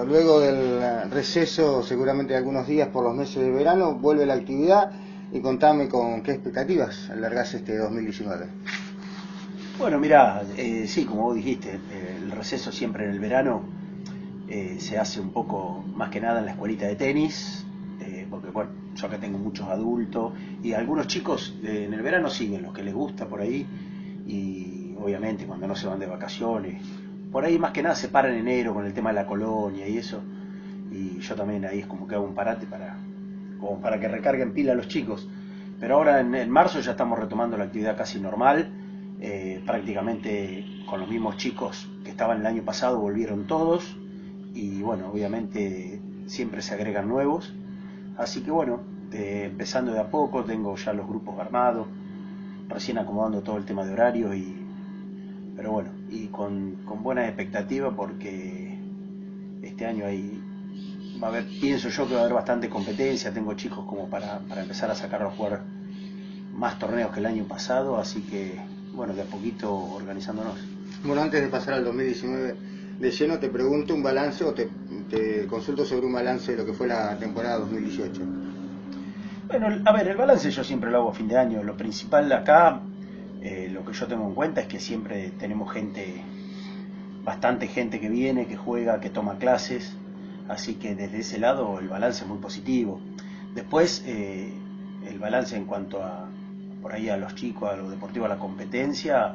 luego del receso, seguramente de algunos días por los meses de verano, vuelve la actividad y contame con qué expectativas alargás este 2019. Bueno, mirá, sí, como vos dijiste, el receso siempre en el verano se hace un poco más que nada en la escuelita de tenis, porque bueno, yo acá tengo muchos adultos y algunos chicos en el verano siguen, los que les gusta por ahí, y obviamente cuando no se van de vacaciones, por ahí más que nada se paran en enero con el tema de la colonia y eso, y yo también ahí es como que hago un parate como para que recarguen pila a los chicos. Pero ahora en marzo ya estamos retomando la actividad casi normal, prácticamente con los mismos chicos que estaban el año pasado volvieron todos, y bueno, obviamente siempre se agregan nuevos, así que bueno, empezando de a poco, tengo ya los grupos armados, recién acomodando todo el tema de horario, pero bueno, y con buenas expectativas porque este año va a haber, pienso yo que va a haber bastante competencia, tengo chicos como para empezar a sacarlos a jugar más torneos que el año pasado, así que bueno, de a poquito organizándonos. Bueno, antes de pasar al 2019 de lleno, te pregunto un balance o te consulto sobre un balance de lo que fue la temporada 2018. Bueno, a ver, el balance yo siempre lo hago a fin de año. Lo principal acá, lo que yo tengo en cuenta es que siempre tenemos bastante gente que viene, que juega, que toma clases, así que desde ese lado el balance es muy positivo. Después, el balance en cuanto a por ahí a los chicos, a lo deportivo, a la competencia,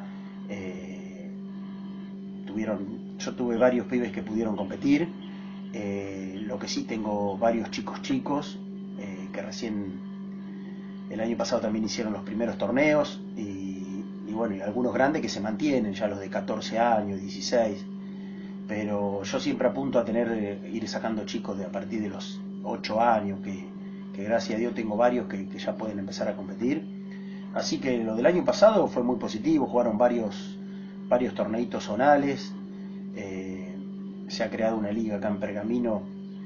yo tuve varios pibes que pudieron competir, lo que sí tengo varios chicos que recién el año pasado también hicieron los primeros torneos, y bueno, y algunos grandes que se mantienen, ya los de 14 años, 16, pero yo siempre apunto a ir sacando chicos de a partir de los 8 años, que gracias a Dios tengo varios que ya pueden empezar a competir. Así que lo del año pasado fue muy positivo, jugaron varios torneitos zonales, se ha creado una liga acá en Pergamino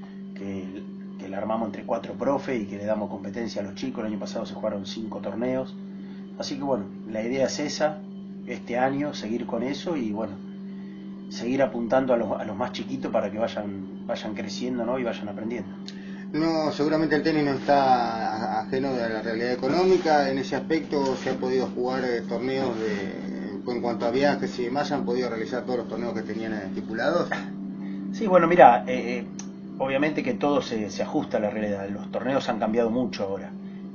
que la armamos entre 4 profes y que le damos competencia a los chicos. El año pasado se jugaron 5 torneos, así que bueno, la idea es esa, este año seguir con eso y bueno, seguir apuntando a los más chiquitos para que vayan creciendo, ¿no? Y vayan aprendiendo. No, seguramente el tenis no está ajeno de la realidad económica. En ese aspecto se han podido jugar torneos en cuanto a viajes y demás, han podido realizar todos los torneos que tenían estipulados. Sí, bueno, mira, obviamente que todo se ajusta a la realidad. Los torneos han cambiado mucho ahora.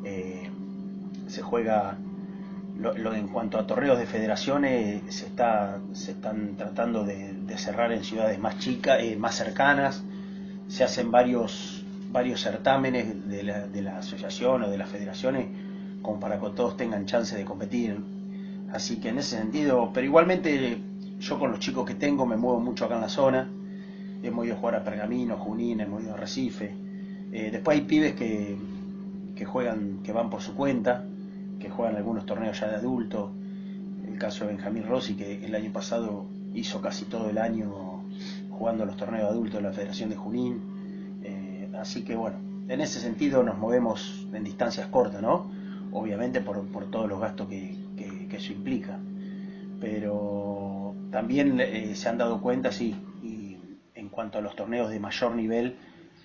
Se juega, en cuanto a torneos de federaciones, se están tratando de cerrar en ciudades más chicas, más cercanas. Se hacen varios certámenes de la asociación o de las federaciones como para que todos tengan chance de competir. Así que en ese sentido, pero igualmente yo con los chicos que tengo me muevo mucho acá en la zona. Hemos ido a jugar a Pergamino, Junín, hemos ido a Recife. Después hay pibes que juegan, que van por su cuenta, que juegan algunos torneos ya de adultos. El caso de Benjamín Rossi, que el año pasado hizo casi todo el año jugando los torneos adultos de la Federación de Junín. Así que bueno, en ese sentido nos movemos en distancias cortas, ¿no? Obviamente por todos los gastos que eso implica. Pero también se han dado cuenta, sí, y en cuanto a los torneos de mayor nivel,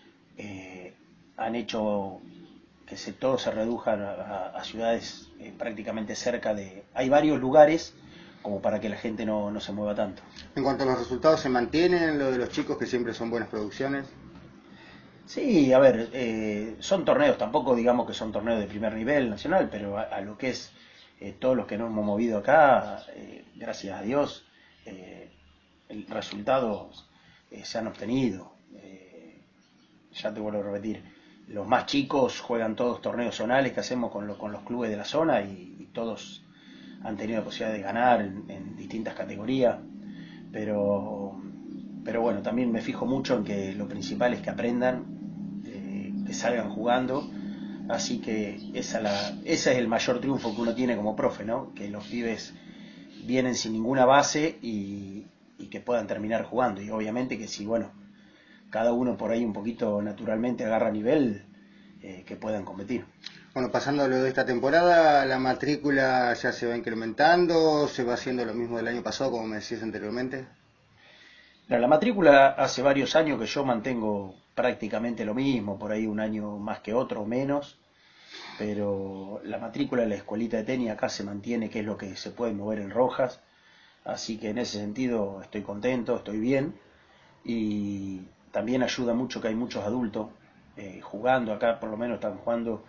han hecho que todo se reduzca a ciudades prácticamente cerca de... Hay varios lugares como para que la gente no se mueva tanto. En cuanto a los resultados, ¿se mantienen lo de los chicos que siempre son buenas producciones? Sí, a ver, son torneos, tampoco digamos que son torneos de primer nivel nacional, pero a lo que es todos los que nos hemos movido acá, gracias a Dios, el resultado se han obtenido. Ya te vuelvo a repetir, los más chicos juegan todos torneos zonales que hacemos con los clubes de la zona, y todos han tenido la posibilidad de ganar en distintas categorías, pero bueno, también me fijo mucho en que lo principal es que aprendan, que salgan jugando, así que ese es el mayor triunfo que uno tiene como profe, ¿no? Que los pibes vienen sin ninguna base y que puedan terminar jugando, y obviamente que si, bueno, cada uno por ahí un poquito naturalmente agarra nivel, que puedan competir. Bueno, pasando a lo de esta temporada, la matrícula ya se va incrementando, se va haciendo lo mismo del año pasado, como me decías anteriormente. Mira, la matrícula hace varios años que yo mantengo prácticamente lo mismo, por ahí un año más que otro o menos, pero la matrícula de la escuelita de tenis acá se mantiene, que es lo que se puede mover en Rojas, así que en ese sentido estoy contento, estoy bien, y también ayuda mucho que hay muchos adultos jugando acá, por lo menos están jugando,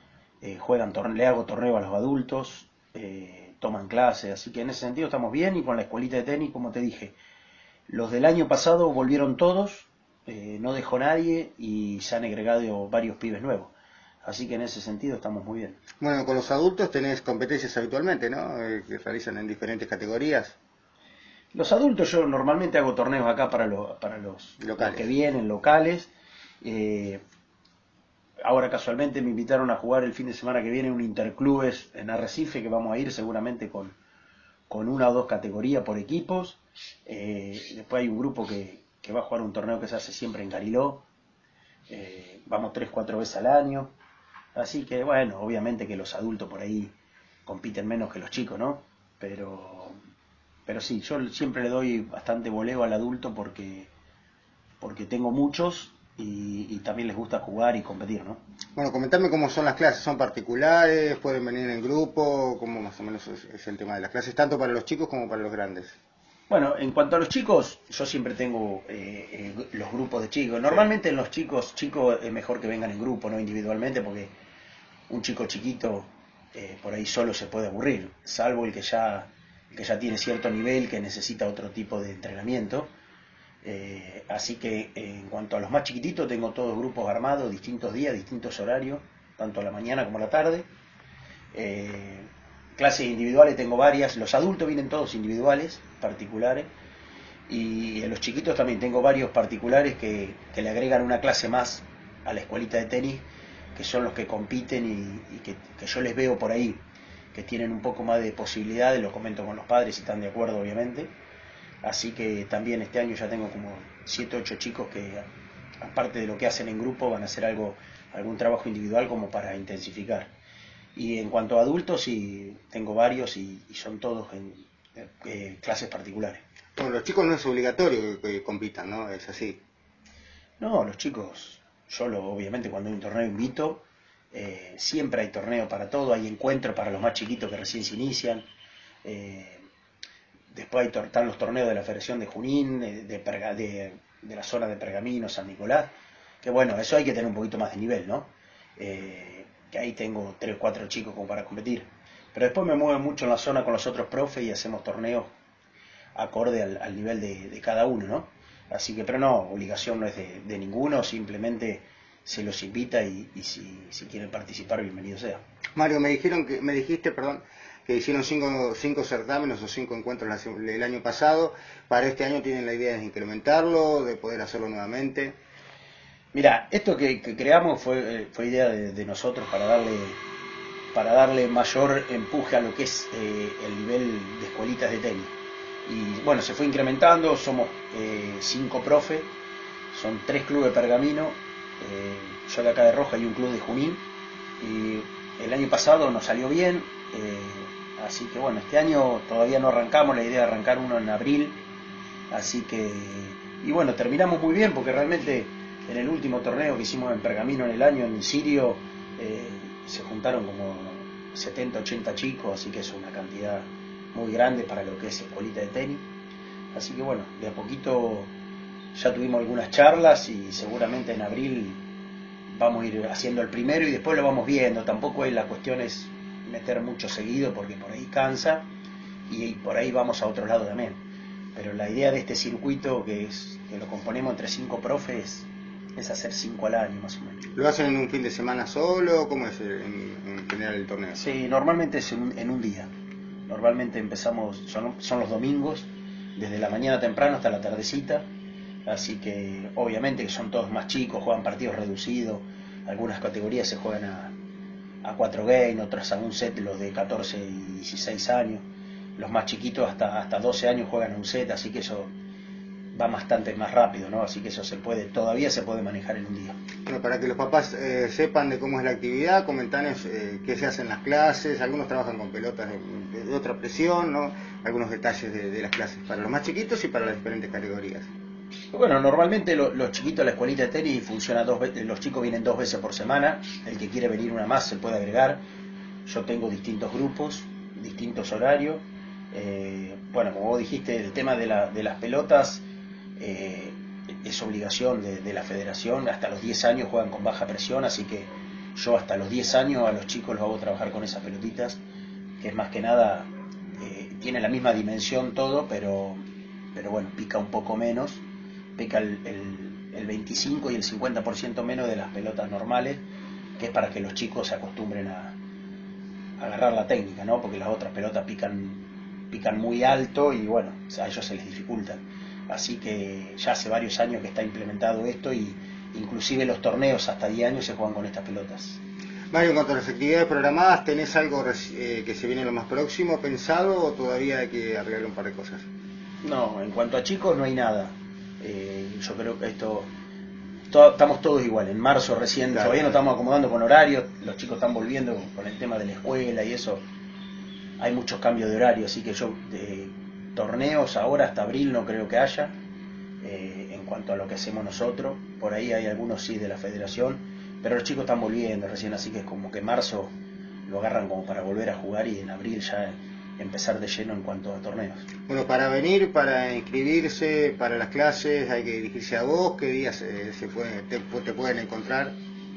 le hago torneo a los adultos, toman clases, así que en ese sentido estamos bien, y con la escuelita de tenis, como te dije, los del año pasado volvieron todos, no dejó nadie y se han agregado varios pibes nuevos. Así que en ese sentido estamos muy bien. Bueno, con los adultos tenés competencias habitualmente, ¿no? Que realizan en diferentes categorías. Los adultos yo normalmente hago torneos acá para los que vienen, locales. Eh, Ahora casualmente me invitaron a jugar el fin de semana que viene un interclubes en Arrecife, que vamos a ir seguramente con una o dos categorías por equipos. Después hay un grupo que va a jugar un torneo que se hace siempre en Cariló. Vamos 3-4 veces al año. Así que bueno, obviamente que los adultos por ahí compiten menos que los chicos, ¿no? Pero sí, yo siempre le doy bastante voleo al adulto porque tengo muchos y también les gusta jugar y competir, ¿no? Bueno, comentame cómo son las clases, ¿son particulares? ¿Pueden venir en grupo? ¿Cómo más o menos es el tema de las clases, tanto para los chicos como para los grandes? Bueno, en cuanto a los chicos, yo siempre tengo los grupos de chicos. Normalmente en los chicos es mejor que vengan en grupo, no individualmente, porque un chico chiquito por ahí solo se puede aburrir, salvo el que ya tiene cierto nivel, que necesita otro tipo de entrenamiento. Así que en cuanto a los más chiquititos, tengo todos grupos armados, distintos días, distintos horarios, tanto a la mañana como a la tarde. Eh, Clases individuales tengo varias, los adultos vienen todos individuales, particulares, y en los chiquitos también tengo varios particulares que le agregan una clase más a la escuelita de tenis, que son los que compiten y que yo les veo por ahí, que tienen un poco más de posibilidades, lo comento con los padres si están de acuerdo obviamente. Así que también este año ya tengo como 7 8 chicos que, aparte de lo que hacen en grupo, van a hacer algún trabajo individual como para intensificar. Y en cuanto a adultos, sí, tengo varios y son todos en clases particulares. Bueno, los chicos no es obligatorio que compitan, ¿no? Es así. No, los chicos, obviamente cuando hay un torneo invito, siempre hay torneo para todo, hay encuentros para los más chiquitos que recién se inician. eh, Después están los torneos de la Federación de Junín, de la zona de Pergamino, San Nicolás, que bueno, eso hay que tener un poquito más de nivel, ¿no? Que ahí tengo 3 o 4 chicos como para competir. Pero después me muevo mucho en la zona con los otros profes y hacemos torneos acorde al nivel de cada uno, ¿no? Así que, pero no, obligación no es de ninguno, simplemente se los invita y si quieren participar, bienvenido sea. Mario, me dijiste, perdón, que hicieron cinco certámenes o 5 encuentros el año pasado. Para este año tienen la idea de incrementarlo, de poder hacerlo nuevamente. Mira, esto que creamos fue idea de nosotros para darle mayor empuje a lo que es el nivel de escuelitas de tenis. Y bueno, se fue incrementando, somos 5 profes, son 3 clubes de Pergamino, yo de acá de Roja y un club de Junín, y el año pasado nos salió bien, así que bueno, este año todavía no arrancamos, la idea de arrancar uno en abril, así que, y bueno, terminamos muy bien porque realmente en el último torneo que hicimos en Pergamino en el año, en Sirio, se juntaron como 70, 80 chicos, así que es una cantidad muy grande para lo que es escuelita de tenis. Así que bueno, de a poquito ya tuvimos algunas charlas y seguramente en abril vamos a ir haciendo el primero y después lo vamos viendo. Tampoco la cuestión es meter mucho seguido porque por ahí cansa y por ahí vamos a otro lado también. Pero la idea de este circuito que lo componemos entre 5 profes es hacer 5 al año más o menos. ¿Lo hacen en un fin de semana solo? ¿Cómo es en general el torneo? Sí, normalmente es en un día. Normalmente empezamos, son los domingos, desde la mañana temprano hasta la tardecita, así que obviamente que son todos más chicos, juegan partidos reducidos, algunas categorías se juegan a 4 games, otras a un set los de 14 y 16 años, los más chiquitos hasta 12 años juegan a un set, así que eso va bastante más rápido, ¿no? Así que eso todavía se puede manejar en un día. Bueno, para que los papás sepan de cómo es la actividad, comentanos qué se hace en las clases. Algunos trabajan con pelotas de otra presión, ¿no? Algunos detalles de las clases para los más chiquitos y para las diferentes categorías. Bueno, normalmente los chiquitos, la escuelita de tenis funciona dos veces, los chicos vienen 2 veces por semana, el que quiere venir una más se puede agregar. Yo tengo distintos grupos, distintos horarios. Bueno, como vos dijiste, el tema de las pelotas eh, es obligación de la federación. Hasta los 10 años juegan con baja presión, así que yo hasta los 10 años a los chicos los hago trabajar con esas pelotitas, que es más que nada, tiene la misma dimensión todo, pero bueno, pica un poco menos, pica el 25 y el 50% menos de las pelotas normales, que es para que los chicos se acostumbren a agarrar la técnica, ¿no? Porque las otras pelotas pican muy alto y bueno, a ellos se les dificulta. Así que ya hace varios años que está implementado esto y inclusive los torneos hasta 10 años se juegan con estas pelotas. Mario, en cuanto a las actividades programadas, ¿tenés algo que se viene lo más próximo pensado o todavía hay que arreglar un par de cosas? No, en cuanto a chicos no hay nada. Yo creo que estamos todos igual. En marzo recién, Claro. todavía no estamos acomodando con horarios, los chicos están volviendo con el tema de la escuela y eso. Hay muchos cambios de horario, así que yo torneos ahora hasta abril no creo que haya. En cuanto a lo que hacemos nosotros, por ahí hay algunos sí de la federación, pero los chicos están volviendo recién, así que es como que marzo lo agarran como para volver a jugar y en abril ya empezar de lleno en cuanto a torneos. Bueno, para venir, para inscribirse, para las clases, hay que dirigirse a vos. ¿Qué días te pueden encontrar?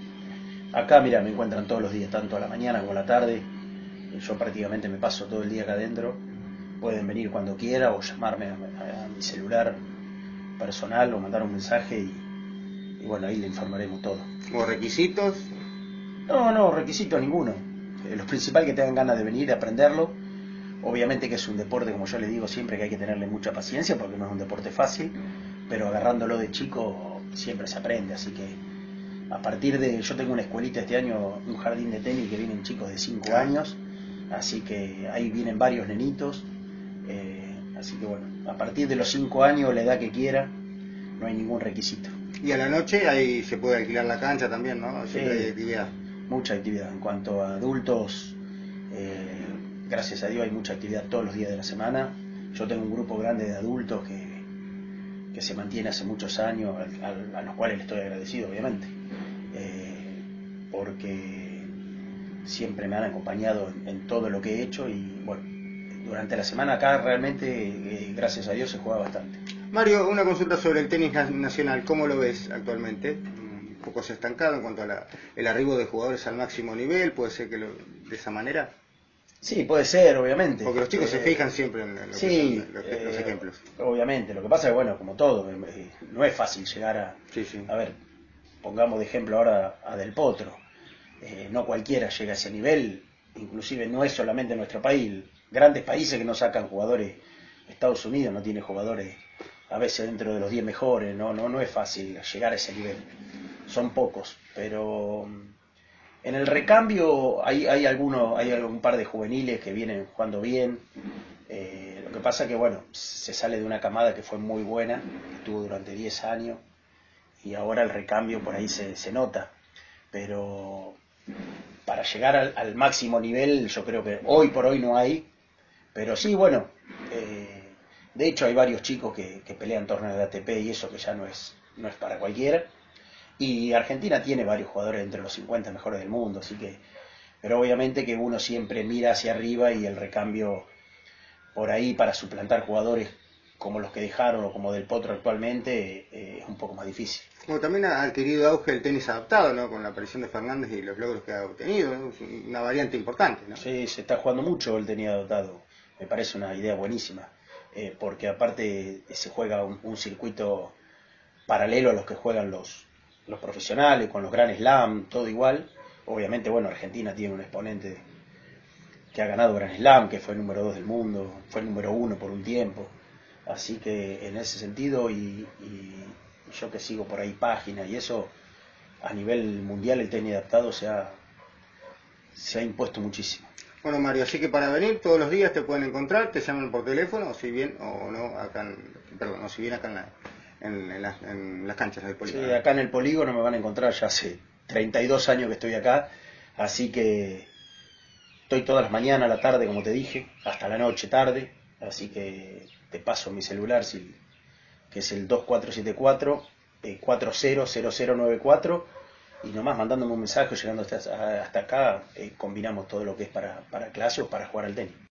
Acá, mira, me encuentran todos los días, tanto a la mañana como a la tarde. Yo prácticamente me paso todo el día acá adentro. Pueden venir cuando quiera o llamarme a mi celular personal o mandar un mensaje y bueno, ahí le informaremos todo. ¿O requisitos? No, requisitos ninguno. Lo principal que tengan ganas de venir a aprenderlo. Obviamente que es un deporte, como yo les digo siempre, que hay que tenerle mucha paciencia porque no es un deporte fácil, pero agarrándolo de chico siempre se aprende, así que a partir de, yo tengo una escuelita este año, un jardín de tenis que vienen chicos de 5 años, así que ahí vienen varios nenitos, así que bueno, a partir de los 5 años, la edad que quiera, no hay ningún requisito. Y a la noche ahí se puede alquilar la cancha también, ¿no? Siempre hay actividad. Mucha actividad. En cuanto a adultos, gracias a Dios hay mucha actividad todos los días de la semana. Yo tengo un grupo grande de adultos que se mantiene hace muchos años, a los cuales le estoy agradecido, obviamente, porque siempre me han acompañado en todo lo que he hecho y bueno, durante la semana acá realmente, gracias a Dios, se juega bastante. Mario, una consulta sobre el tenis nacional. ¿Cómo lo ves actualmente? Un poco se ha estancado en cuanto a el arribo de jugadores al máximo nivel. ¿Puede ser que de esa manera? Sí, puede ser, obviamente. Porque los chicos se fijan siempre en lo sí, que son los ejemplos. Obviamente, lo que pasa es que, bueno, como todo, no es fácil llegar a... Sí, sí. A ver, pongamos de ejemplo ahora a Del Potro. No cualquiera llega a ese nivel, inclusive no es solamente nuestro país. Grandes países que no sacan jugadores, Estados Unidos no tiene jugadores a veces dentro de los 10 mejores, no es fácil llegar a ese nivel. Son pocos, pero... En el recambio hay algún par de juveniles que vienen jugando bien. Lo que pasa que bueno, se sale de una camada que fue muy buena, que estuvo durante 10 años, y ahora el recambio por ahí se nota. Pero para llegar al máximo nivel, yo creo que hoy por hoy no hay. Pero sí, bueno, de hecho hay varios chicos que pelean torneos de ATP y eso que ya no es para cualquiera. Y Argentina tiene varios jugadores entre los 50 mejores del mundo, así que, pero obviamente que uno siempre mira hacia arriba y el recambio por ahí para suplantar jugadores como los que dejaron o como Del Potro actualmente es un poco más difícil. Bueno, también ha adquirido auge el tenis adaptado, ¿no? Con la aparición de Fernández y los logros que ha obtenido, ¿no? Es una variante importante, ¿no? Sí, se está jugando mucho el tenis adaptado, me parece una idea buenísima, porque aparte se juega un circuito paralelo a los que juegan los profesionales, con los Grand Slam, todo igual. Obviamente, bueno, Argentina tiene un exponente que ha ganado Grand Slam, que fue el número 2 del mundo, fue el número 1 por un tiempo. Así que en ese sentido, y yo que sigo por ahí páginas y eso, a nivel mundial el tenis adaptado se ha impuesto muchísimo. Bueno, Mario, así que para venir todos los días te pueden encontrar, te llaman por teléfono, o si bien acá en las canchas del polígono. Sí, acá en el polígono me van a encontrar, ya hace 32 años que estoy acá, así que estoy todas las mañanas, a la tarde, como te dije, hasta la noche, tarde, así que te paso mi celular si que es el 2474 400094, y nomás mandándome un mensaje, llegando hasta acá, combinamos todo lo que es para clase o para jugar al tenis.